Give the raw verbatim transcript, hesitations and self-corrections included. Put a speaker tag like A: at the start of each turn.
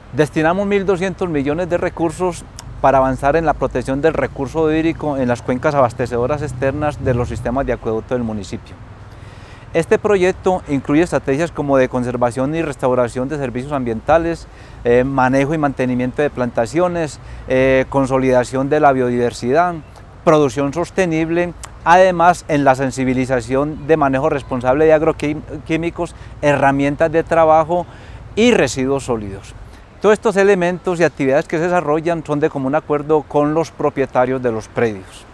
A: Destinamos mil doscientos millones de recursos para avanzar en la protección del recurso hídrico en las cuencas abastecedoras externas de los sistemas de acueducto del municipio. Este proyecto incluye estrategias como de conservación y restauración de servicios ambientales, eh, manejo y mantenimiento de plantaciones, eh, consolidación de la biodiversidad, producción sostenible, además en la sensibilización de manejo responsable de agroquímicos, herramientas de trabajo y residuos sólidos. Todos estos elementos y actividades que se desarrollan son de común acuerdo con los propietarios de los predios.